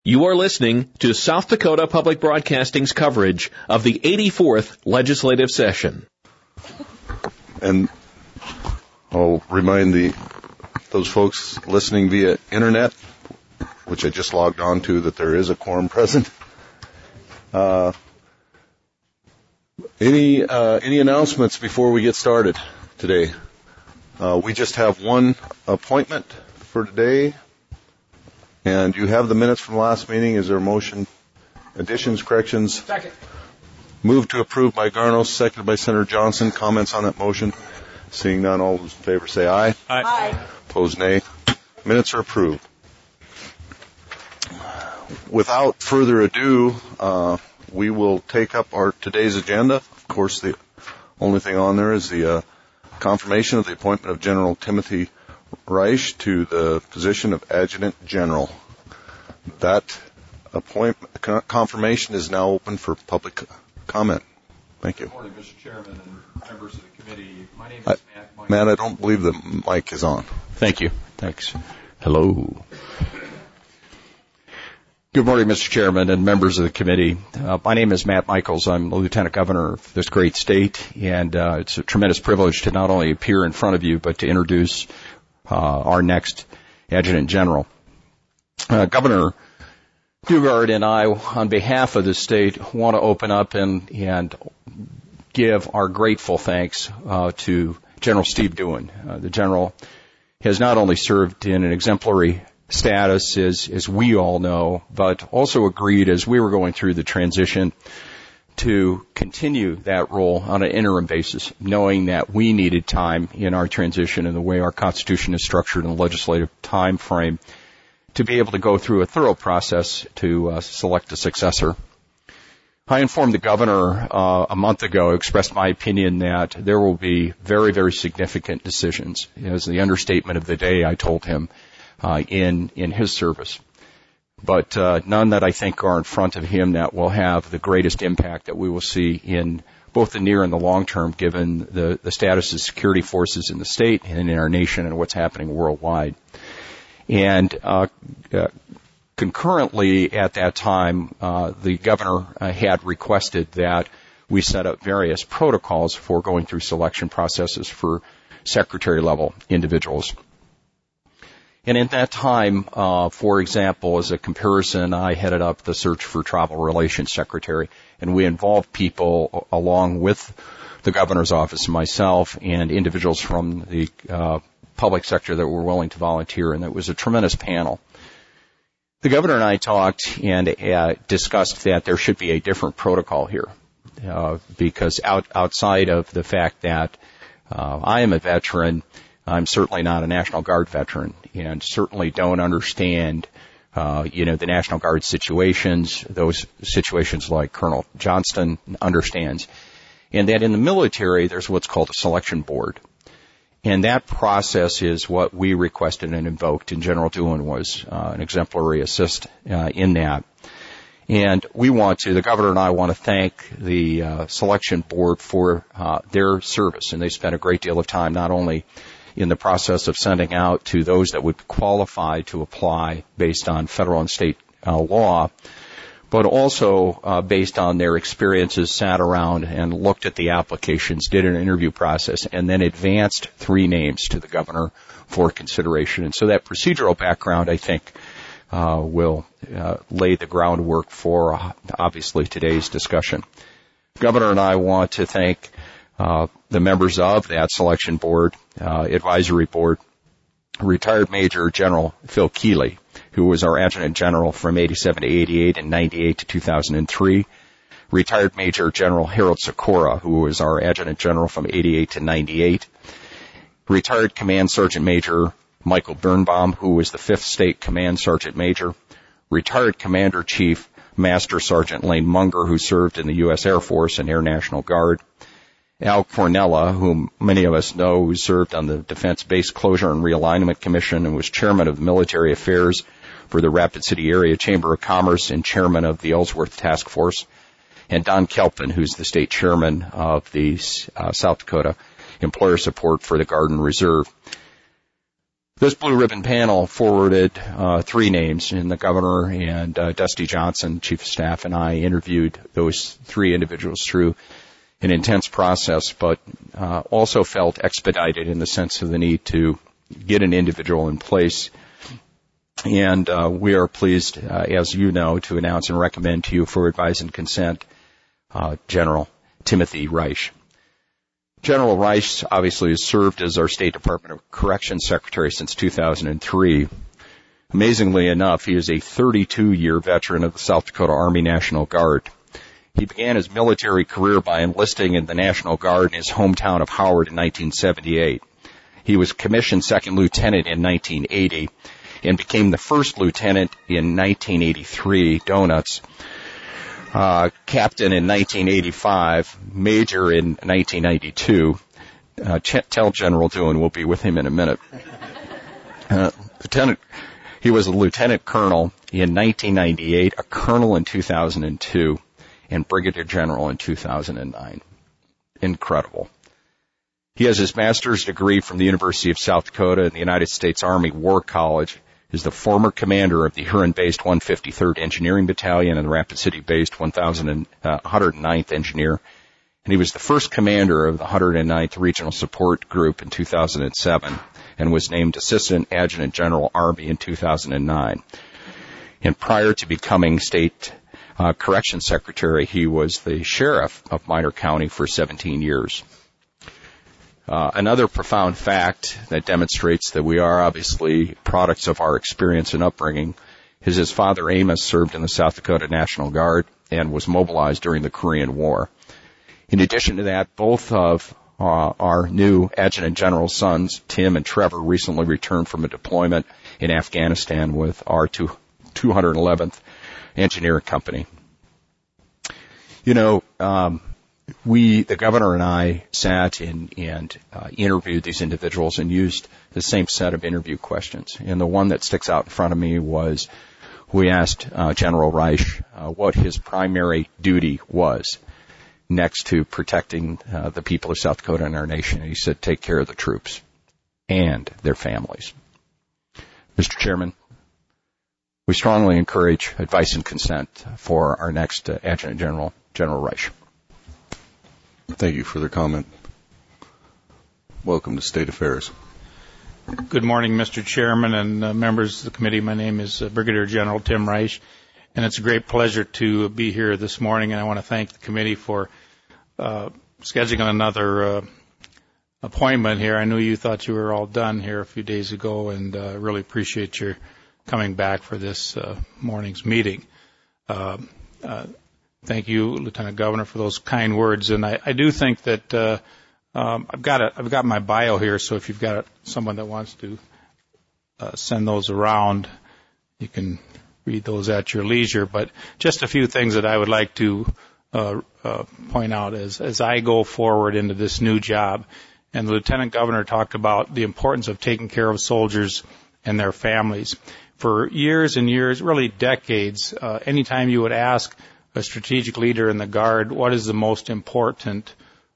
You are listening to South Dakota Public Broadcasting's coverage of the 84th Legislative Session. And I'll remind those folks listening via internet, which I just logged on to, that there is a quorum present. Any announcements before we get started today? We just have one appointment for today. And you have the minutes from last meeting. Is there a motion? Additions, corrections? Second. Moved to approve by Garnos, seconded by Senator Johnson. Comments on that motion? Seeing none, all those in favor say aye. Aye. Aye. Opposed, nay. Minutes are approved. Without further ado, we will take up today's agenda. Of course, the only thing on there is the confirmation of the appointment of General Timothy Reich to the position of Adjutant General. That confirmation is now open for public comment. Thank you. Good morning, Mr. Chairman and members of the committee. My name is Matt. Matt, I don't believe the mic is on. Thank you. Thanks. Hello. Good morning, Mr. Chairman and members of the committee. My name is Matt Michaels. I'm the Lieutenant Governor of this great state, and it's a tremendous privilege to not only appear in front of you, but to introduce our next Adjutant General. Governor Dugard and I, on behalf of the state, want to open up and give our grateful thanks to General Steve Dewan. The General has not only served in an exemplary status, as we all know, but also agreed as we were going through the transition to continue that role on an interim basis, knowing that we needed time in our transition and the way our Constitution is structured in the legislative time frame to be able to go through a thorough process to select a successor. I informed the governor a month ago, expressed my opinion that there will be very, very significant decisions. As the understatement of the day, I told him in his service. But none that I think are in front of him that will have the greatest impact that we will see in both the near and the long term, given the status of security forces in the state and in our nation and what's happening worldwide. And concurrently at that time, the governor had requested that we set up various protocols for going through selection processes for secretary-level individuals. And at that time, for example, as a comparison, I headed up the search for Tribal Relations Secretary, and we involved people along with the governor's office and myself and individuals from the public sector that were willing to volunteer, and it was a tremendous panel. The governor and I talked and discussed that there should be a different protocol here, because outside of the fact that I am a veteran, I'm certainly not a National Guard veteran, and certainly don't understand, the National Guard situations, those situations like Colonel Johnston understands. And that in the military, there's what's called a selection board. And that process is what we requested and invoked, and General Dewan was an exemplary assist in that. And the governor and I want to thank the selection board for their service, and they spent a great deal of time not only in the process of sending out to those that would qualify to apply based on federal and state law, but also based on their experiences, sat around and looked at the applications, did an interview process, and then advanced 3 names to the governor for consideration. And so that procedural background, I think, will lay the groundwork for, obviously, today's discussion. The governor and I want to thank the members of that selection board, advisory board, retired Major General Phil Keeley, who was our Adjutant General from 87 to 88 and 98 to 2003. Retired Major General Harold Sikora, who was our Adjutant General from 88 to 98. Retired Command Sergeant Major Michael Birnbaum, who was the 5th State Command Sergeant Major. Retired Commander Chief Master Sergeant Lane Munger, who served in the U.S. Air Force and Air National Guard. Al Cornella, whom many of us know, who served on the Defense Base Closure and Realignment Commission and was chairman of Military Affairs for the Rapid City Area Chamber of Commerce and chairman of the Ellsworth Task Force. And Don Kelpin, who's the state chairman of the South Dakota Employer Support for the Guard and Reserve. This blue ribbon panel forwarded 3 names, and the governor and Dusty Johnson, chief of staff, and I interviewed those 3 individuals through an intense process, but also felt expedited in the sense of the need to get an individual in place. And we are pleased, as you know, to announce and recommend to you for advice and consent General Timothy Reich. General Reich obviously has served as our State Department of Corrections Secretary since 2003. Amazingly enough, he is a 32-year veteran of the South Dakota Army National Guard. He began his military career by enlisting in the National Guard in his hometown of Howard in 1978. He was commissioned second lieutenant in 1980 and became the first lieutenant in 1983, donuts, captain in 1985, major in 1992. Tell General Doohan we'll be with him in a minute. He was a lieutenant colonel in 1998, a colonel in 2002, and brigadier general in 2009. Incredible. He has his master's degree from the University of South Dakota and the United States Army War College. Is the former commander of the Huron-based 153rd Engineering Battalion and the Rapid City-based 109th Engineer, and he was the first commander of the 109th Regional Support Group in 2007 and was named Assistant Adjutant General Army in 2009. And prior to becoming State Corrections Secretary, he was the sheriff of Minor County for 17 years. Another profound fact that demonstrates that we are obviously products of our experience and upbringing is his father Amos served in the South Dakota National Guard and was mobilized during the Korean War. In addition to that, both of our new Adjutant General sons, Tim and Trevor, recently returned from a deployment in Afghanistan with our 211th Engineering Company. You know, the governor and I sat and interviewed these individuals and used the same set of interview questions. And the one that sticks out in front of me was we asked General Reich what his primary duty was next to protecting the people of South Dakota and our nation. And he said, take care of the troops and their families. Mr. Chairman, we strongly encourage advice and consent for our next Adjutant General, General Reich. Thank you for the comment. Welcome to State Affairs. Good morning, Mr. Chairman and members of the committee. My name is Brigadier General Tim Reich, and it's a great pleasure to be here this morning. And I want to thank the committee for scheduling another appointment here. I knew you thought you were all done here a few days ago, and really appreciate your coming back for this morning's meeting. Thank you, Lieutenant Governor, for those kind words. And I do think that I've got my bio here, so if you've got someone that wants to send those around, you can read those at your leisure. But just a few things that I would like to point out as I go forward into this new job. And the Lieutenant Governor talked about the importance of taking care of soldiers and their families. For years and years, really decades, anytime you would ask a strategic leader in the Guard, what is the most important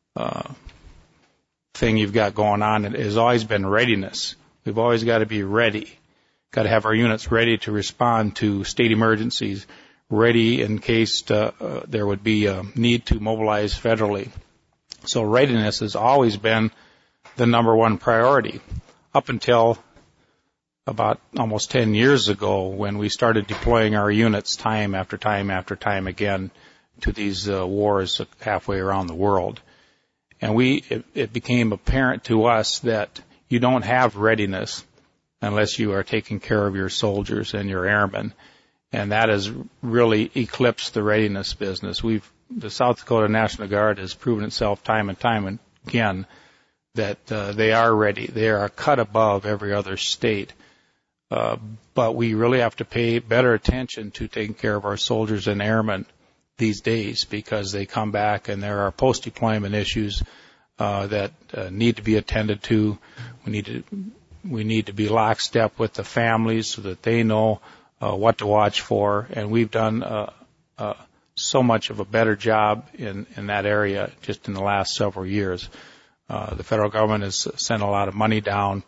thing you've got going on? It has always been readiness. We've always got to be ready. Got to have our units ready to respond to state emergencies, ready in case there would be a need to mobilize federally. So readiness has always been the number one priority up until about almost 10 years ago when we started deploying our units time after time after time again to these wars halfway around the world. And it became apparent to us that you don't have readiness unless you are taking care of your soldiers and your airmen. And that has really eclipsed the readiness business. The South Dakota National Guard has proven itself time and time again that they are ready. They are a cut above every other state. But we really have to pay better attention to taking care of our soldiers and airmen these days because they come back and there are post-deployment issues that need to be attended to. We need to be lockstep with the families so that they know what to watch for. And we've done so much of a better job in that area just in the last several years. The federal government has sent a lot of money down.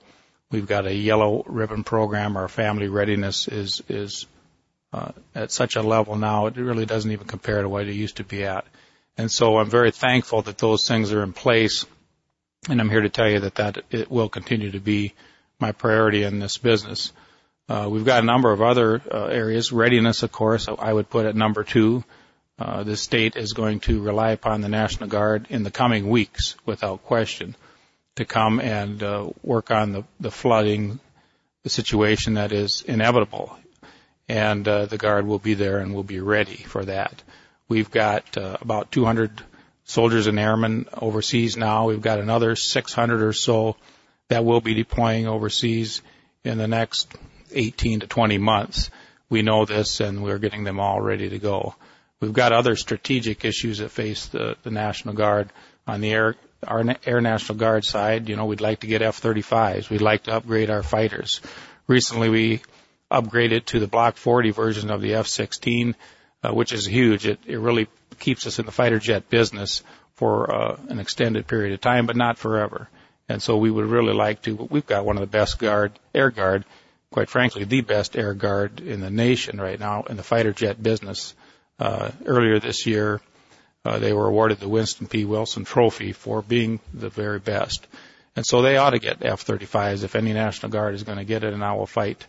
We've got a yellow ribbon program. Our family readiness is at such a level now, it really doesn't even compare to what it used to be at. And so I'm very thankful that those things are in place, and I'm here to tell you that it will continue to be my priority in this business. We've got a number of other areas. Readiness, of course, I would put at number 2. The state is going to rely upon the National Guard in the coming weeks, without question, to come and work on the flooding, the situation that is inevitable. And the Guard will be there and will be ready for that. We've got about 200 soldiers and airmen overseas now. We've got another 600 or so that will be deploying overseas in the next 18 to 20 months. We know this, and we're getting them all ready to go. We've got other strategic issues that face the National Guard. On the our Air National Guard side, we'd like to get F-35s. We'd like to upgrade our fighters. Recently, we upgraded to the Block 40 version of the F-16, which is huge. It really keeps us in the fighter jet business for an extended period of time, but not forever. And so we would really like to. We've got one of the best Air Guard, quite frankly, the best Air Guard in the nation right now in the fighter jet business. Earlier this year, they were awarded the Winston P. Wilson Trophy for being the very best. And so they ought to get F-35s if any National Guard is going to get it, and I will fight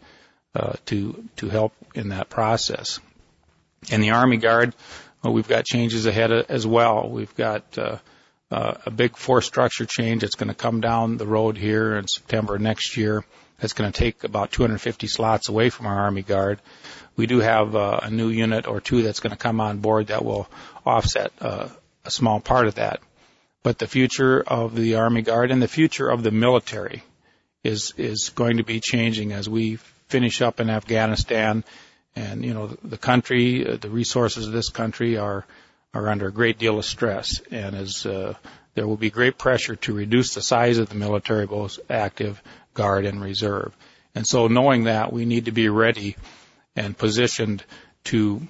to help in that process. In the Army Guard, we've got changes ahead as well. We've got a big force structure change that's going to come down the road here in September next year. That's going to take about 250 slots away from our Army Guard. We do have a new unit or two that's going to come on board that will offset a small part of that. But the future of the Army Guard and the future of the military is going to be changing as we finish up in Afghanistan. And, the country, the resources of this country are under a great deal of stress. And as there will be great pressure to reduce the size of the military, both active, Guard, and reserve. And so knowing that, we need to be ready and positioned to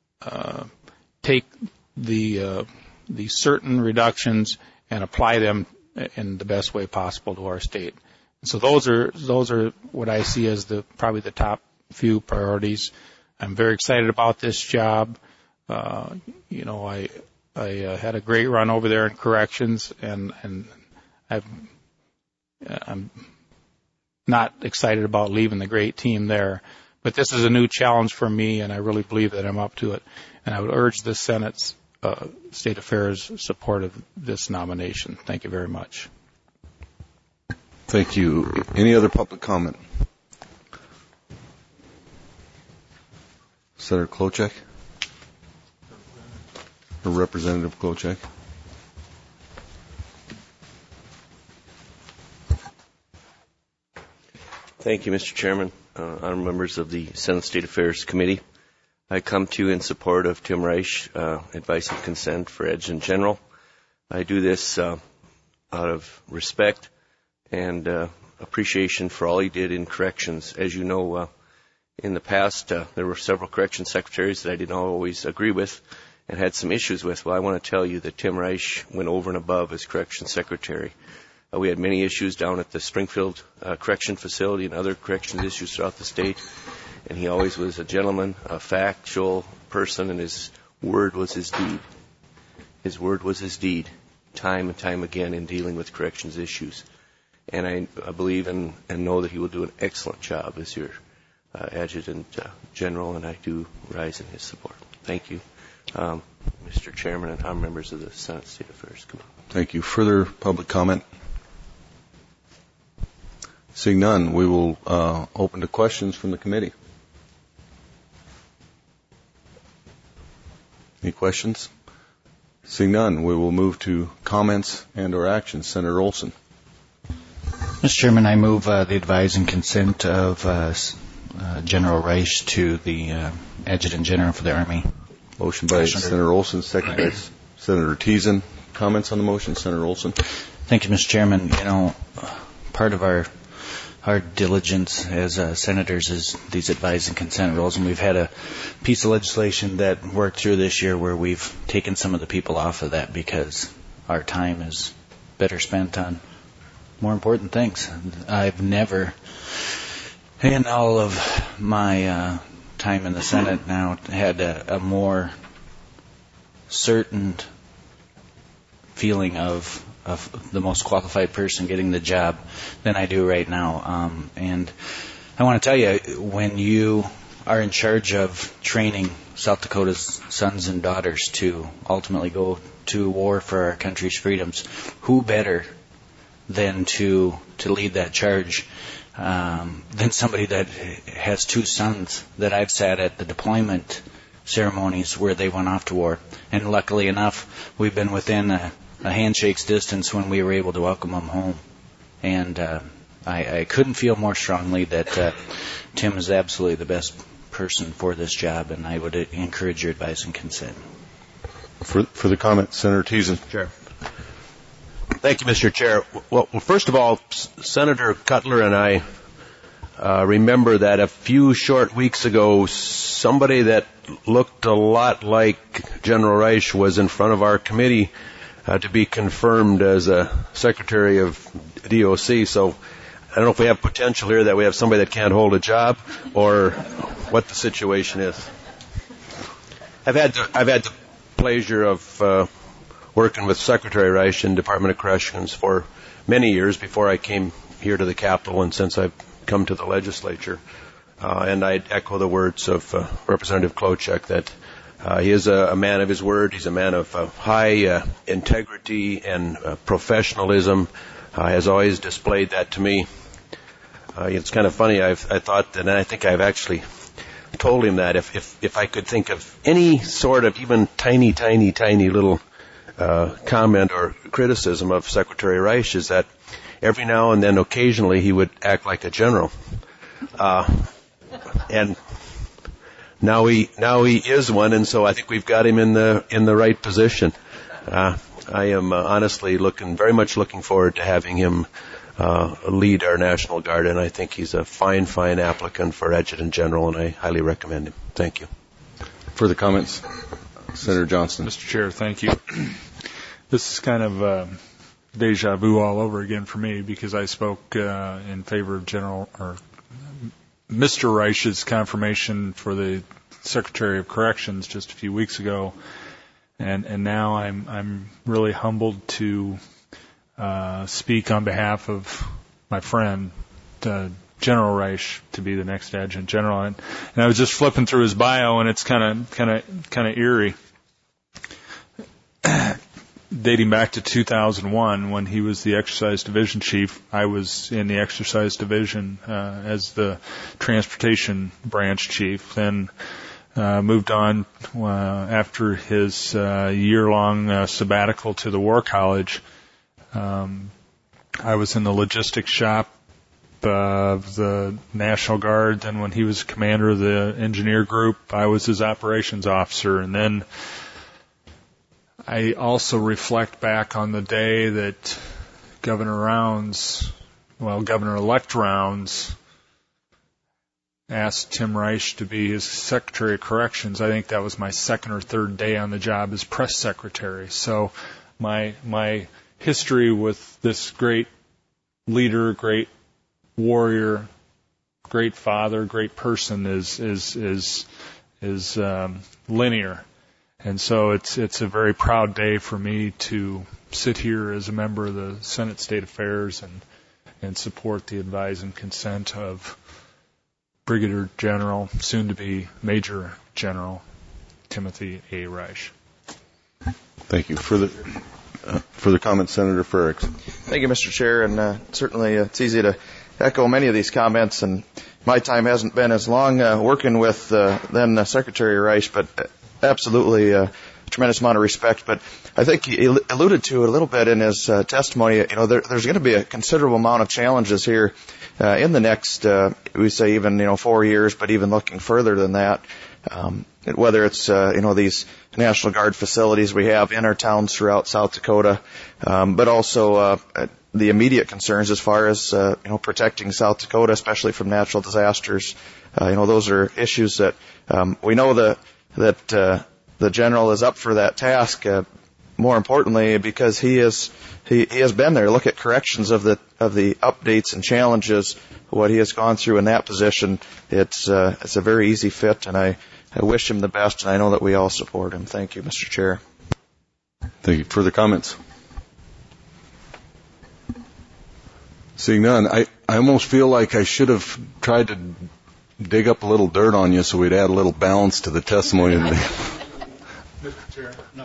take the certain reductions and apply them in the best way possible to our state. And so those are what I see as probably the top few priorities. I'm very excited about this job. I had a great run over there in corrections, and I'm not excited about leaving the great team there. But this is a new challenge for me, and I really believe that I'm up to it. And I would urge the Senate's State Affairs support of this nomination. Thank you very much. Thank you. Any other public comment? Senator Klobuchar? Or Representative Klobuchar? Thank you, Mr. Chairman. Honorable members of the Senate State Affairs Committee, I come to you in support of Tim Reich, advice and consent for Adjutant General. I do this out of respect and appreciation for all he did in corrections. As you know, in the past, there were several corrections secretaries that I didn't always agree with and had some issues with. Well, I want to tell you that Tim Reich went over and above as corrections secretary. We had many issues down at the Springfield Correction Facility and other corrections issues throughout the state. And he always was a gentleman, a factual person, and his word was his deed. His word was his deed, time and time again in dealing with corrections issues. And I believe and know that he will do an excellent job as your Adjutant General, and I do rise in his support. Thank you, Mr. Chairman and honorable members of the Senate State Affairs Committee. Thank you. Further public comment? Seeing none, we will open to questions from the committee. Any questions? Seeing none, we will move to comments and or actions. Senator Olson. Mr. Chairman, I move the advise and consent of General Reich to the Adjutant General for the Army. Motion by Senator Olson, second by Senator Thiessen. Comments on the motion, Senator Olson. Thank you, Mr. Chairman. Part of our diligence as senators is these advise and consent rules, and we've had a piece of legislation that worked through this year where we've taken some of the people off of that because our time is better spent on more important things. I've never, in all of my time in the Senate now, had a more certain feeling of the most qualified person getting the job than I do right now. And I want to tell you, when you are in charge of training South Dakota's sons and daughters to ultimately go to war for our country's freedoms, who better than to lead that charge than somebody that has two sons that I've sat at the deployment ceremonies where they went off to war. And luckily enough, we've been within a handshake's distance when we were able to welcome them home. And I couldn't feel more strongly that Tim is absolutely the best person for this job, and I would encourage your advice and consent. For the comment, Senator Thiessen. Chair. Thank you, Mr. Chair. Well, first of all, Senator Cutler and I remember that a few short weeks ago, somebody that looked a lot like General Reich was in front of our committee to be confirmed as a Secretary of DOC. So I don't know if we have potential here that we have somebody that can't hold a job, or what the situation is. I've had the pleasure of working with Secretary Reich in Department of Corrections for many years before I came here to the Capitol, and since I've come to the legislature. And I'd echo the words of Representative Klobuchar that he is a man of his word. He's a man of high integrity and professionalism. Has always displayed that to me. It's kind of funny. I thought that, and I think I've actually told him that if I could think of any sort of even tiny little comment or criticism of Secretary Reich, is that every now and then, occasionally, he would act like a general. And now he is one, and so I think we've got him in the right position. I am honestly very much looking forward to having him lead our National Guard, and I think he's a fine applicant for Adjutant General, and I highly recommend him. Thank you. Further comments? Senator Johnston. Mr. Chair, thank you. This is kind of deja vu all over again for me, because I spoke in favor of Mr. Reich's confirmation for the Secretary of Corrections just a few weeks ago, and now I'm really humbled to speak on behalf of my friend General Reich to be the next Adjutant General. And I was just flipping through his bio, and it's kind of eerie. Dating back to 2001, when he was the Exercise Division Chief, I was in the Exercise Division as the Transportation Branch Chief. Then moved on after his year-long sabbatical to the War College. I was in the logistics shop of the National Guard. Then when he was commander of the engineer group, I was his operations officer. And then I also reflect back on the day that Governor-elect Rounds asked Tim Reich to be his Secretary of Corrections. I think that was my second or third day on the job as press secretary. So my history with this great leader, great warrior, great father, great person is linear. And so it's a very proud day for me to sit here as a member of the Senate State Affairs and support the advise and consent of Brigadier General, soon to be Major General Timothy A. Reich. Thank you. Further comments, Senator Frerichs. Thank you, Mr. Chair, and certainly it's easy to echo many of these comments, and my time hasn't been as long working with then Secretary Reich, but absolutely a tremendous amount of respect. But I think he alluded to it a little bit in his testimony. There's going to be a considerable amount of challenges here in the next, we say even 4 years, but even looking further than that. Whether it's these National Guard facilities we have in our towns throughout South Dakota, but also the immediate concerns as far as protecting South Dakota, especially from natural disasters. Those are issues that we know that the general is up for that task. more importantly, because he has been there. Look at corrections of the updates and challenges, what he has gone through in that position. It's a very easy fit, and I wish him the best, and I know that we all support him. Thank you, Mr. Chair. Thank you. Further comments? Seeing none, I almost feel like I should have tried to dig up a little dirt on you so we'd add a little balance to the testimony. Mr. Chair, no.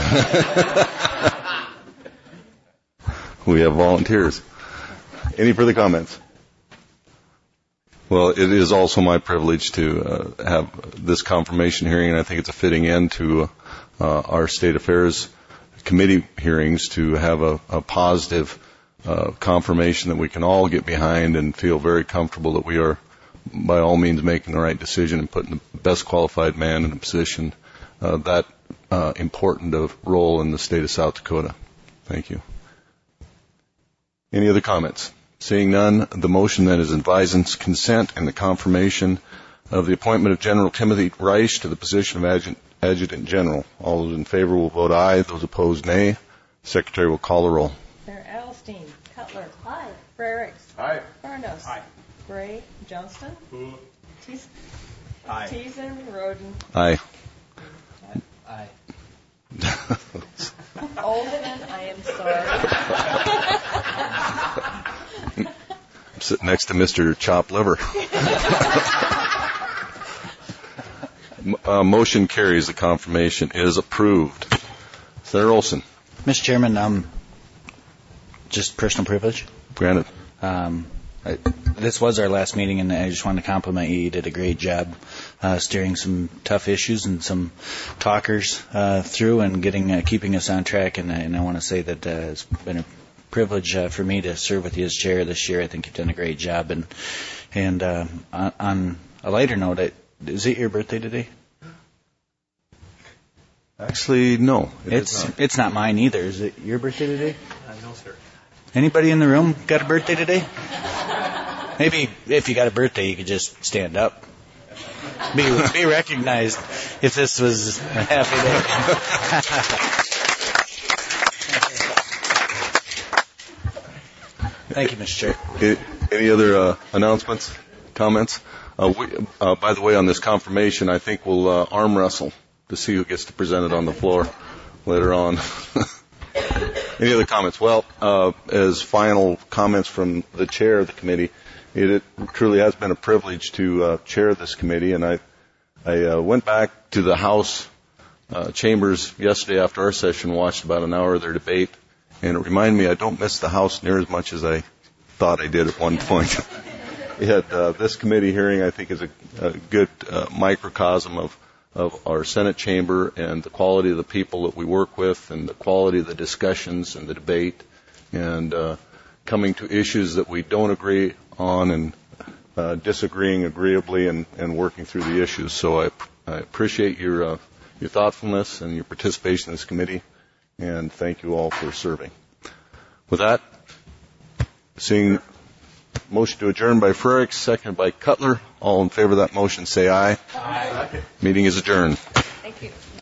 We have volunteers. Any further comments? Well, it is also my privilege to have this confirmation hearing, and I think it's a fitting end to our State Affairs Committee hearings to have a positive confirmation that we can all get behind and feel very comfortable that we are, by all means, making the right decision and putting the best qualified man in a position that important of role in the state of South Dakota. Thank you. Any other comments? Seeing none, the motion then is advisance consent and the confirmation of the appointment of General Timothy Reich to the position of Adjutant General. All those in favor will vote aye. Those opposed, nay. The Secretary will call the roll. Mayor Edelstein. Cutler. Aye. Frerichs. Aye. Furnos. Aye. Gray. Johnston. Aye. Teason. Roden. Aye. Aye. Oldman, I am sorry. I'm sitting next to Mr. Chop Liver. Motion carries. The confirmation is approved. Senator Olson. Mr. Chairman, just personal privilege. Granted. This was our last meeting, and I just wanted to compliment you. You did a great job steering some tough issues and some talkers through and keeping us on track. And I want to say that it's been a privilege for me to serve with you as chair this year. I think you've done a great job. And on a lighter note, is it your birthday today? Actually, no. It's not mine either. Is it your birthday today? No, sir. Anybody in the room got a birthday today? Maybe if you got a birthday, you could just stand up. Be recognized if this was a happy day. Thank you, Mr. Chair. Any other announcements, comments? By the way, on this confirmation, I think we'll arm wrestle to see who gets to present it on the floor later on. Any other comments? Well, as final comments from the chair of the committee, it truly has been a privilege to chair this committee, and I went back to the House chambers yesterday after our session, watched about an hour of their debate, and it reminded me I don't miss the House near as much as I thought I did at one point. This committee hearing, I think, is a good microcosm of our Senate chamber and the quality of the people that we work with and the quality of the discussions and the debate and coming to issues that we don't agree on and disagreeing agreeably and working through the issues. So I appreciate your thoughtfulness and your participation in this committee, and thank you all for serving. With that, seeing motion to adjourn by Frerichs, seconded by Cutler. All in favor of that motion say aye. Aye. Meeting is adjourned. Thank you.